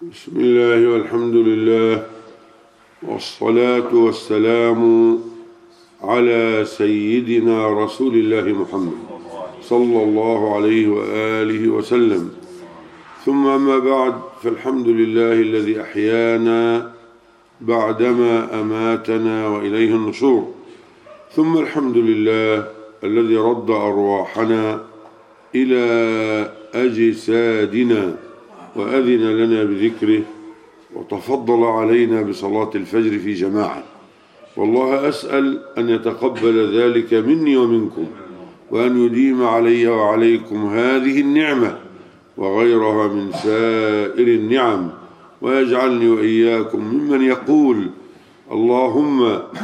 بسم الله والحمد لله والصلاة والسلام على سيدنا رسول الله محمد صلى الله عليه وآله وسلم. ثم أما بعد، فالحمد لله الذي أحيانا بعدما أماتنا وإليه النشور. ثم الحمد لله الذي رد أرواحنا إلى أجسادنا وأذن لنا بذكره وتفضل علينا بصلاة الفجر في جماعة. والله أسأل أن يتقبل ذلك مني ومنكم، وأن يديم علي وعليكم هذه النعمة وغيرها من سائر النعم، ويجعلني وإياكم ممن يقول: اللهم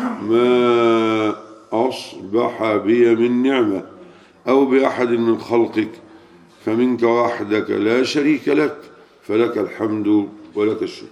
ما أصبح بي من نعمة أو بأحد من خلقك فمنك وحدك لا شريك لك، فلك الحمد ولك الشكر.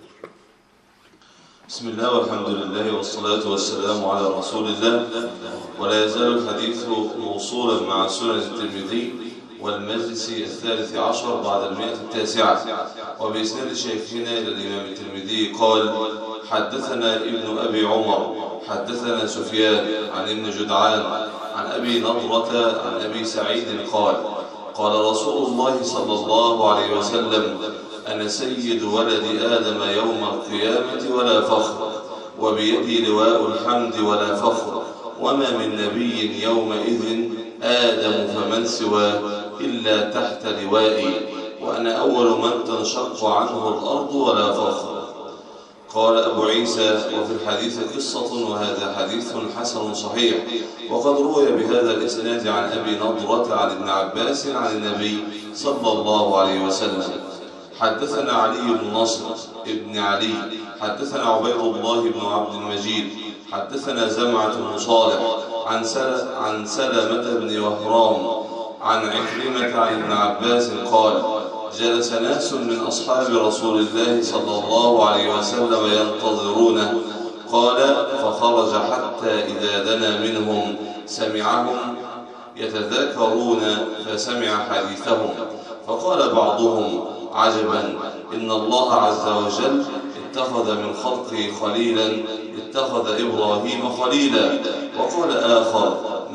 بسم الله والحمد لله والصلاة والسلام على رسول الله. ولا يزال الحديث موصولا مع سنن الترمذي والمجلس 13 بعد 109، وبإسناد شيخنا إلى الإمام الترمذي قال: حدثنا ابن أبي عمر حدثنا سفيان عن ابن جدعان عن أبي نضرة عن أبي سعيد قال: قال رسول الله صلى الله عليه وسلم: أنا سيد ولد آدم يوم القيامة ولا فخر، وبيدي لواء الحمد ولا فخر، وما من نبي يومئذ آدم فمن سواه إلا تحت لوائي، وأنا أول من تنشق عنه الأرض ولا فخر. قال أبو عيسى: وفي الحديث قصة، وهذا حديث حسن صحيح. وقد روي بهذا الإسناد عن أبي نضرة عن ابن عباس عن النبي صلى الله عليه وسلم. حدثنا علي بن نصر ابن علي حدثنا عبيد الله بن عبد المجيد حدثنا زمعة بن صالح عن سلمة بن وهرام عن عكرمة عن ابن عباس قال: جلس ناس من أصحاب رسول الله صلى الله عليه وسلم ينتظرونه. قال: فخرج حتى إذا دنا منهم سمعهم يتذاكرون فسمع حديثهم، فقال بعضهم: عجبا، إن الله عز وجل اتخذ من خلقه خليلا، اتخذ إبراهيم خليلا. وقال آخر: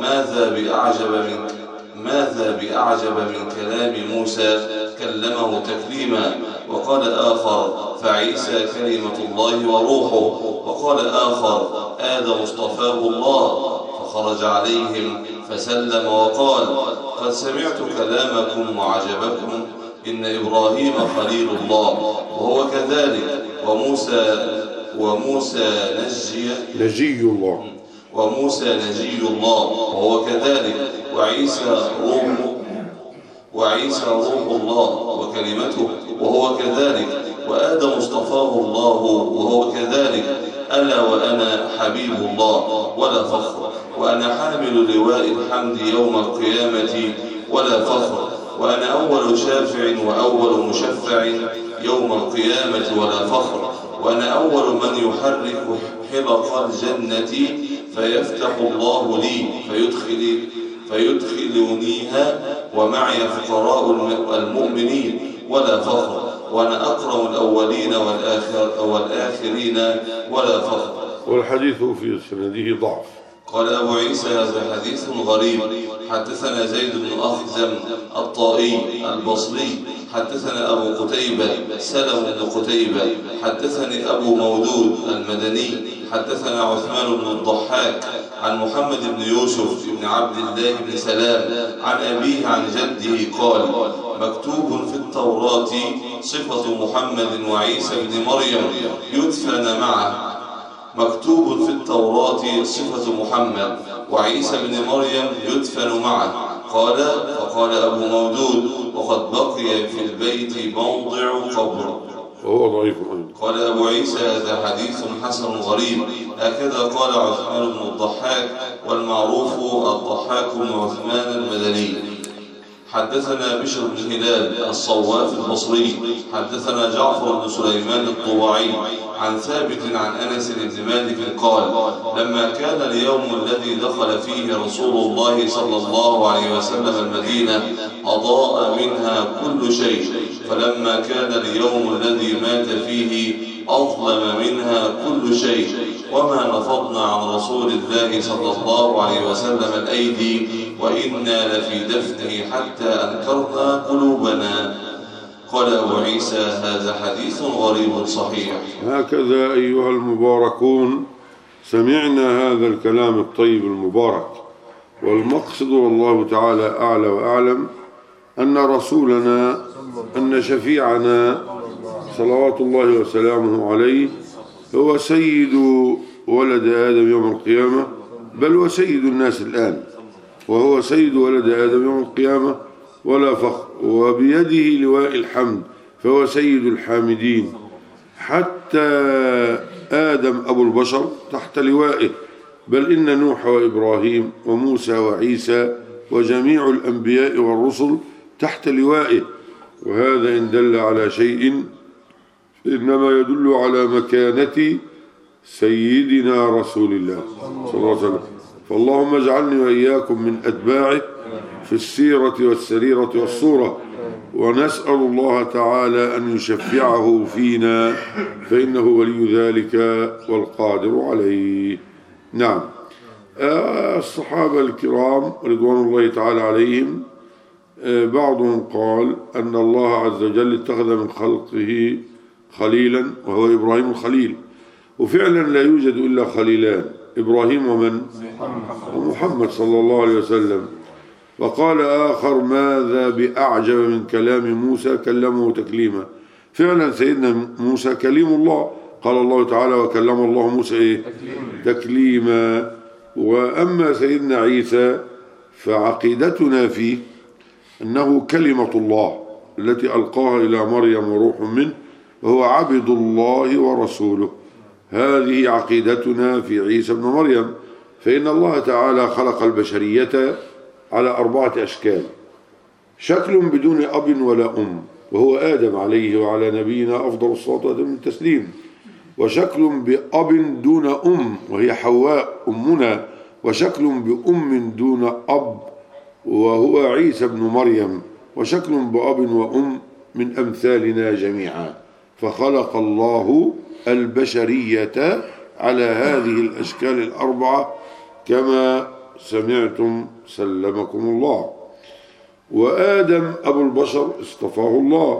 ماذا بأعجب من كلام موسى، كلمه تكليما. وقال آخر: فعيسى كلمة الله وروحه. وقال آخر: آدم اصطفاه الله. فخرج عليهم فسلم وقال: قد سمعت كلامكم وعجبكم، إن إبراهيم خليل الله وهو كذلك، وموسى نجي الله وهو كذلك، وعيسى روح الله وكلمته وهو كذلك، وآدم اصطفاه الله وهو كذلك. ألا وأنا حبيب الله ولا فخر، وأنا حامل لواء الحمد يوم القيامة ولا فخر، وأنا أول شافع وأول مشفع يوم القيامة ولا فخر، وأنا أول من يحرك حلق الجنة فيفتح الله لي فيدخلونيها، ومعي فقراء المؤمنين ولا فخر، وأنا أكرم الأولين والآخرين ولا فخر. والحديث في سنده ضعف. قال أبو عيسى: هذا حديث غريب. حدثنا زيد بن أخزم الطائي البصري حدثنا أبو قتيبة سلم بن قتيبة حدثني أبو مودود المدني حدثنا عثمان بن الضحاك عن محمد بن يوسف بن عبد الله بن سلام عن أبيه عن جده قال: مكتوب في التوراة صفة محمد وعيسى بن مريم يدفن معه. مكتوب في التوراة صفة محمد وعيسى بن مريم يدفن معه. فقال أبو مودود: وقد بقي في البيت موضع قبر. وهو ضعيف. قال أبو عيسى: هذا حديث حسن غريب. هكذا قال عثمان بن الضحاك، والمعروف الضحاك بن عثمان المدني. حدثنا بشر بن هلال الصواف البصري حدثنا جعفر بن سليمان الطباعي عن ثابت عن أنس بن مالك قال: لما كان اليوم الذي دخل فيه رسول الله صلى الله عليه وسلم المدينة أضاء منها كل شيء، فلما كان اليوم الذي مات فيه أظلم منها كل شيء، وما نفضنا عن رسول الله صلى الله عليه وسلم الأيدي، وإنا لفي دفنه حتى أنكرنا قلوبنا. قال أبو عيسى: هذا حديث غريب صحيح. هكذا أيها المباركون سمعنا هذا الكلام الطيب المبارك، والمقصد والله تعالى أعلى وأعلم أن رسولنا أن شفيعنا صلوات الله وسلامه عليه هو سيد ولد آدم يوم القيامة، بل وسيد الناس الآن، وهو سيد ولد آدم يوم القيامة ولا فخر، وبيده لواء الحمد، فهو سيد الحامدين، حتى آدم أبو البشر تحت لوائه، بل إن نوح وإبراهيم وموسى وعيسى وجميع الأنبياء والرسل تحت لوائه. وهذا إن دل على شيء إنما يدل على مكانة سيدنا رسول الله صلى الله عليه وسلم. فاللهم اجعلني وإياكم من أتباعه في السيرة والسريرة والصورة، ونسأل الله تعالى أن يشفعه فينا، فإنه ولي ذلك والقادر عليه. نعم. الصحابة الكرام رضوان الله تعالى عليهم بعضهم قال أن الله عز وجل اتخذ من خلقه خليلا وهو إبراهيم الخليل، وفعلا لا يوجد إلا خليلان، إبراهيم ومحمد صلى الله عليه وسلم. وقال آخر: ماذا بأعجب من كلام موسى كلمه تكليما. فعلا سيدنا موسى كليم الله، قال الله تعالى: وكلم الله موسى تكليما. وأما سيدنا عيسى فعقيدتنا فيه أنه كلمة الله التي ألقاها إلى مريم وروح منه، وهو عبد الله ورسوله. هذه عقيدتنا في عيسى بن مريم، فإن الله تعالى خلق البشرية على 4 أشكال: شكل بدون أب ولا أم وهو آدم عليه وعلى نبينا أفضل الصلاة والتسليم، وشكل بأب دون أم وهي حواء أمنا، وشكل بأم دون أب وهو عيسى بن مريم، وشكل بأب وأم من أمثالنا جميعا. فخلق الله البشرية على هذه الأشكال ال4 كما سمعتم سلمكم الله. وآدم أبو البشر اصطفاه الله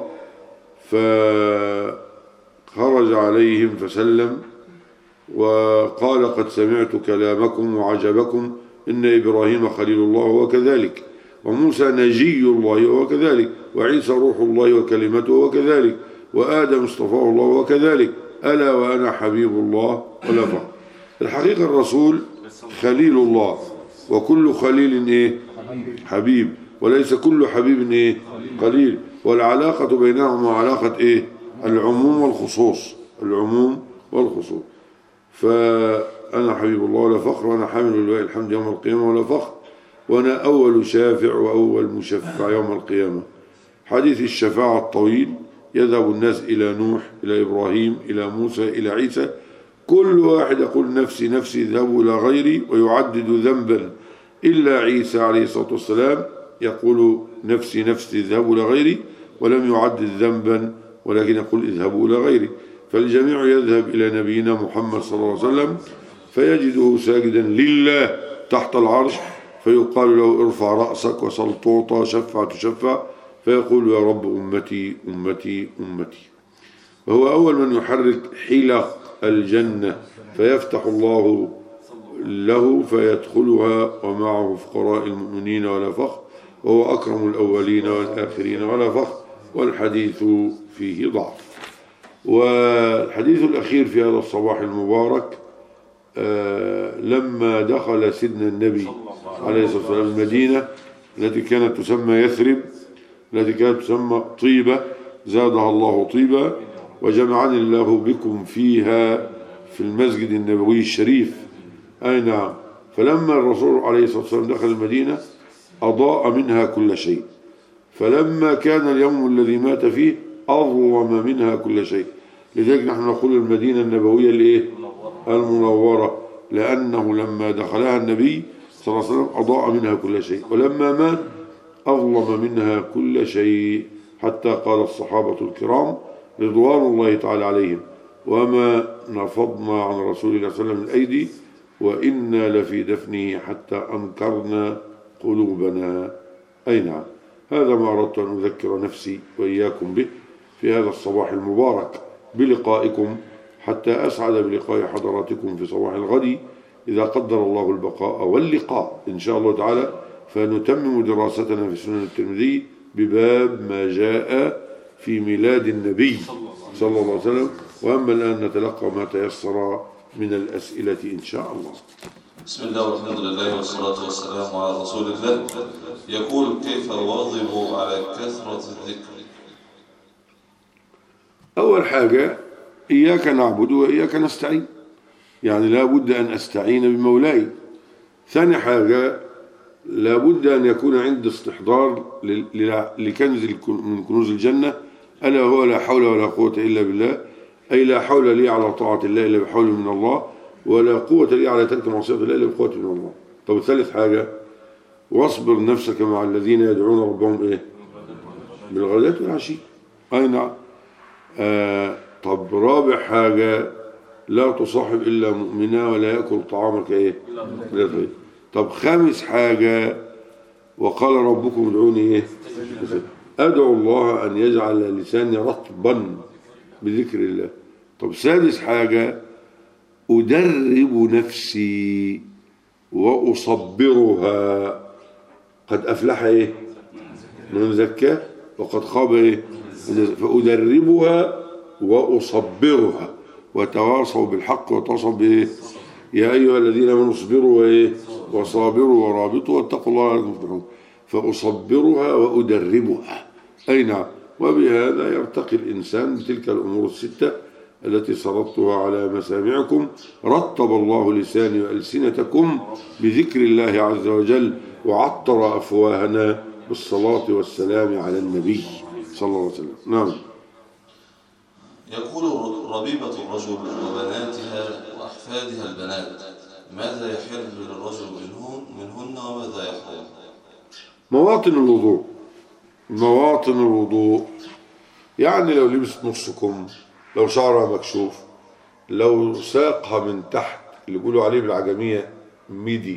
فخرج عليهم فسلم وقال: قد سمعت كلامكم وعجبكم، إن إبراهيم خليل الله وهو كذلك، وموسى نجي الله وهو كذلك، وعيسى روح الله وكلمته وهو كذلك، وآدم اصطفاه الله وهو كذلك، ألا وأنا حبيب الله ولا فخر. الحقيقة الرسول خليل الله، وكل خليل حبيب، وليس كل حبيب قليل. والعلاقة بينهما علاقة العموم والخصوص، العموم والخصوص. فأنا حبيب الله ولا فخر، وأنا حامل لواء الحمد يوم القيامة ولا فخر، وأنا أول شافع وأول مشفع يوم القيامة. حديث الشفاعة الطويل: يذهب الناس إلى نوح، إلى إبراهيم، إلى موسى، إلى عيسى، كل واحد يقول: نفسي نفسي، اذهبوا إلى غيري، ويعدد ذنبا، إلا عيسى عليه الصلاة والسلام يقول: نفسي نفسي، اذهبوا إلى غيري، ولم يعدد ذنبا، ولكن يقول: اذهبوا إلى غيري. فالجميع يذهب إلى نبينا محمد صلى الله عليه وسلم فيجده ساجدا لله تحت العرش، فيقال له: ارفع رأسك وسل تعطى، شفع تشفع، فيقول: يا رب أمتي أمتي أمتي. وهو أول من يحرك حلق الجنة، فيفتح الله له فيدخلها ومعه فقراء المؤمنين ولا فخر، وهو أكرم الأولين والآخرين ولا فخر، والحديث فيه ضعف. والحديث الأخير في هذا الصباح المبارك لما دخل سيدنا النبي عليه الصلاة والسلام المدينة التي كانت تسمى يثرب، التي كانت تسمى طيبة، زادها الله طيبة، وجمعني الله بكم فيها في المسجد النبوي الشريف. أي نعم. فلما الرسول عليه الصلاة والسلام دخل المدينة أضاء منها كل شيء، فلما كان اليوم الذي مات فيه أظلم منها كل شيء. لذلك نحن نقول المدينة النبوية المنورة، لأنه لما دخلها النبي صلى الله عليه وسلم أضاء منها كل شيء، ولما مات أظلم منها كل شيء، حتى قال الصحابة الكرام رضوان الله تعالى عليهم: وما نفضنا عن رسول الله صلى الله عليه وسلم الأيدي وإنا لفي دفنه حتى أنكرنا قلوبنا. أي نعم، هذا ما أردت أن أذكر نفسي وإياكم به في هذا الصباح المبارك بلقائكم، حتى أسعد بلقاء حضراتكم في صباح الغد إذا قدر الله البقاء واللقاء إن شاء الله تعالى، فنتمم دراستنا في سنن الترمذي بباب ما جاء في ميلاد النبي صلى الله عليه وسلم. وأما الآن نتلقى ما تيسر من الأسئلة إن شاء الله. بسم الله والحمد لله والصلاة والسلام على رسول الله. يقول: كيف أواظب على كثرة الذكر؟ أول حاجة إياك نعبد وإياك نستعين، يعني لا بد أن أستعين بمولاي. ثاني حاجة لا بد أن يكون عندي استحضار لكنز من كنوز الجنة، ألا هو لا حول ولا قوة إلا بالله، أي لا حول لي على طاعة الله إلا بحول من الله، ولا قوة لي على ترك معصية الله إلا بقوة من الله. طب ثالث حاجة: واصبر نفسك مع الذين يدعون ربهم إيه؟ بالغداة والعشي. أي نعم. طب رابع حاجة: لا تصاحب إلا مؤمنا ولا يأكل طعامك إيه؟ إلا طيب. طب خامس حاجة: وقال ربكم ادعوني إيه؟ أدعو الله أن يجعل لساني رطبا بذكر الله. طب سادس حاجة: أدرب نفسي وأصبرها، قد أفلح إيه؟ من زكاه وقد خاب إيه؟ فأدربها وأصبرها، وتواصوا بالحق وتواصوا بإيه؟ يا أيها الذين آمنوا اصبروا وإيه؟ وصابروا ورابطوا واتقوا الله لعلكم تفلحون. فأصبرها وأدربها. أي نعم. وبهذا يرتقي الإنسان بتلك الأمور الستة التي سردتها على مسامعكم. رتب الله لساني وألسنتكم بذكر الله عز وجل، وعطر أفواهنا بالصلاة والسلام على النبي صلى الله عليه وسلم. نعم. يقول: ربيبة الرجل وبناتها وأحفادها البنات، ماذا يحل للرجل منهن وماذا يحرم؟ مواطن الوضوء. مواطن الوضوء يعني لو لبست نص كم، لو شعرها مكشوف، لو ساقها من تحت اللي بيقولوا عليه بالعجمية ميدي،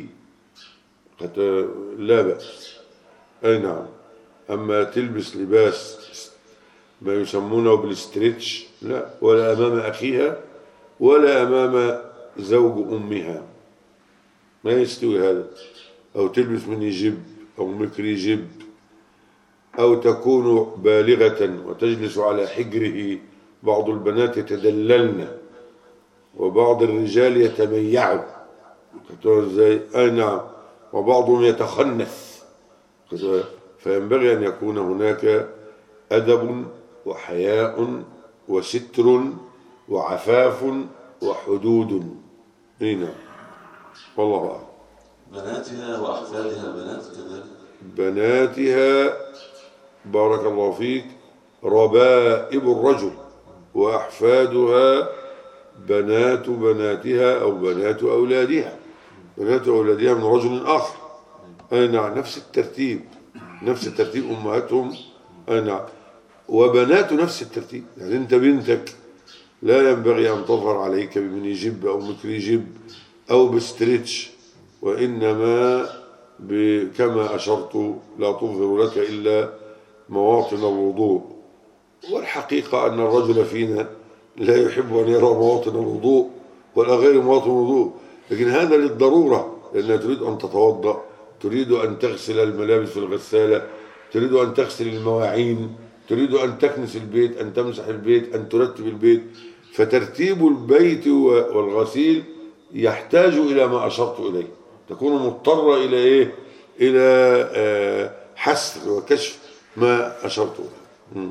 لا بأس. أي نعم. أما تلبس لباس ما يسمونه بالستريتش، لا، ولا أمام أخيها ولا أمام زوج أمها، ما يستوي هذا. أو تلبس مني جب أو مكري جب، أو تكون بالغة وتجلس على حجره. بعض البنات يتدللن وبعض الرجال يتميعوا، أي نعم، وبعضهم يتخنث. فينبغي أن يكون هناك أدب وحياء وستر وعفاف وحدود. نعم. والله أعلم. بناتها وأحفادها البنات كذلك. بناتها بارك الله فيك ربائب الرجل، وأحفادها بنات بناتها أو بنات أولادها. بنات أولادها من رجل آخر. أي نعم. نفس الترتيب، نفس الترتيب أمهاتهم. أي نعم. وبنات نفس الترتيب. يعني أنت بنتك لا ينبغي أن تظهر عليك بمني جب أو مكري جب أو بستريتش، وإنما كما أشرت لا تظهر لك إلا مواطن الوضوء. والحقيقة أن الرجل فينا لا يحب أن يرى مواطن الوضوء ولا غير مواطن الوضوء، لكن هذا للضرورة، لأنها تريد أن تتوضأ، تريد أن تغسل الملابس في الغسالة، تريد أن تغسل المواعين، تريد أن تكنس البيت، أن تمسح البيت، أن ترتب البيت. فترتيب البيت والغسيل يحتاج إلى ما أشرت إليه، تكون مضطرة إلى إيه؟ إلى حسر وكشف ما أشرت إليه.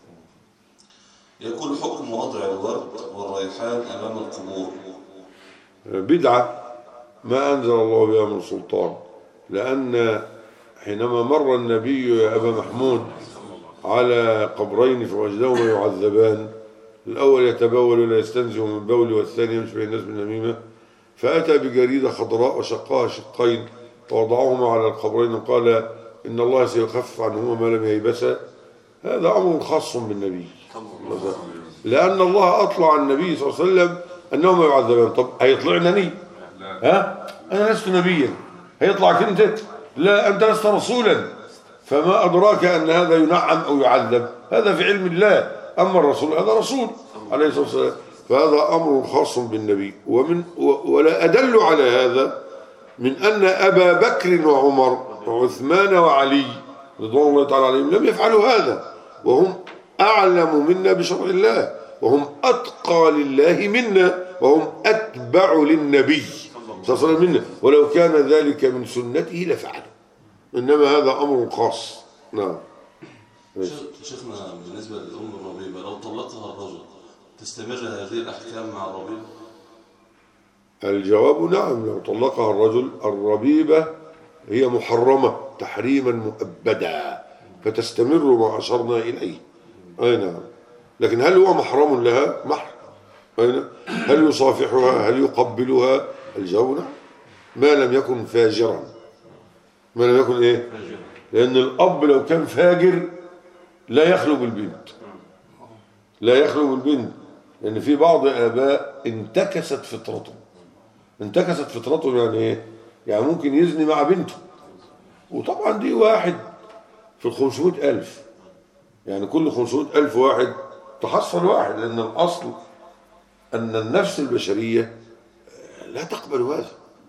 يقول: حكم وضع الورد والريحان أمام القبور. بدعة ما أنزل الله بها من سلطان، لأن حينما مر النبي يا أبا محمود على قبرين فوجدهما يعذبان، الأول يتبول ولا يستنزه من بول، والثاني يمشي بين الناس بالنميمة، فأتى بجريدة خضراء وشقها شقين ووضعهما على القبرين وقال: إن الله سيخفف عنهما ما لم ييبسا. هذا أمر خاص بالنبي، لأن الله أطلع على النبي صلى الله عليه وسلم أنهم يعذبون. طب هيطلعنني؟ ها؟ أنا لست نبيا، هيطلعك أنت؟ لا، أنت لست رسولا، فما أدراك أن هذا ينعم أو يعذب؟ هذا في علم الله. أما الرسول هذا رسول عليه الصلاة والسلام، فهذا أمر خاص بالنبي. ولا أدل على هذا من أن أبا بكر وعمر وعثمان وعلي رضوان الله تعالى عليهم لم يفعلوا هذا، وهم أعلم منا بشرع الله، وهم أتقى لله منا، وهم أتبع للنبي صلى الله عليه وسلم منا، ولو كان ذلك من سنته لفعله، إنما هذا أمر خاص. نعم. شيخنا، بالنسبة للأم الربيبة لو طلقها الرجل تستمر هذه الأحكام مع الربيبة؟ الجواب نعم. لو طلقها الرجل، الربيبة هي محرمة تحريما مؤبدا، فتستمر ما أشرنا إليه. أي نعم. لكن هل هو محرم لها؟ محرم. أي نعم. هل يصافحها؟ هل يقبلها؟ الجواب نعم، ما لم يكن فاجرا. ما لم يكن إيه؟ لأن الأب لو كان فاجر لا يخلو بالبنت، لا يخلو بالبنت، لأن في بعض آباء انتكست فطرتهم. انتكست فطرتهم يعني إيه؟ يعني ممكن يزني مع بنته، وطبعا دي واحد في 500,000، يعني كل 500,000 واحد تحصل واحد، لأن الأصل أن النفس البشرية لا تقبل هذا.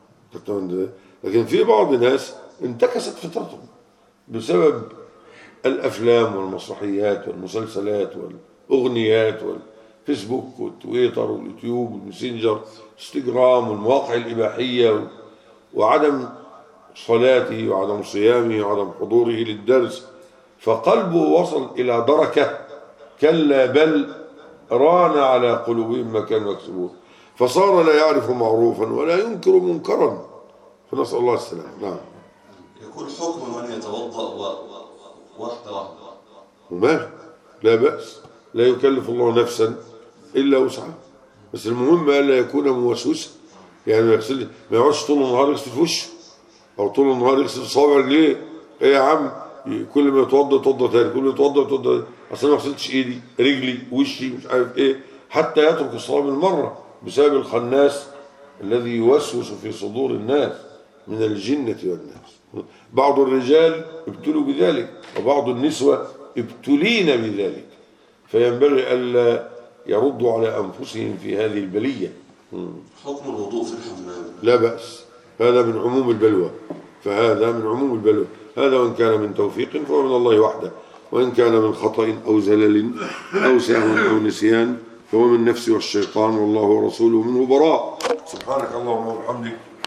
لكن في بعض الناس انتكست فطرتهم بسبب الأفلام والمسرحيات والمسلسلات والأغنيات والفيسبوك والتويتر واليوتيوب والماسنجر والانستجرام والمواقع الإباحية، وعدم صلاته وعدم صيامه وعدم حضوره للدرس، فقلبه وصل إلى دركة كلا بل ران على قلوبهم ما كانوا يكسبون، فصار لا يعرف معروفا ولا ينكر منكرا، فنسأل الله السلامة. نعم. يكون حكم من يتوضأ واحدة ومال، لا بأس، لا يكلف الله نفسا إلا وسعها، بس المهم ألا يكون موسوسا، يعني ما يقعدش طول النهار يغسل في وشه، أو طول النهار يغسل صوابع رجليه. إيه يا عم، كل ما يتوضأ تاني، كل ما يتوضأ أصل ما غسلتش إيدي رجلي وشي مش عارف إيه، حتى يترك الصلاة بالمرة بسبب الخناس الذي يوسوس في صدور الناس من الجنة والناس. بعض الرجال ابتلوا بذلك، وبعض النسوة ابتلين بذلك، فينبغي ألا يردوا على أنفسهم في هذه البلية. حكم الوضوء في الحمام لا بأس، هذا من عموم البلوى، فهذا من عموم البلوى، هذا وإن كان من توفيق فهو من الله وحده، وإن كان من خطأ أو زلل أو سهو أو نسيان فهو من نفسه والشيطان، والله ورسوله منه براء. سبحانك اللهم وبحمدك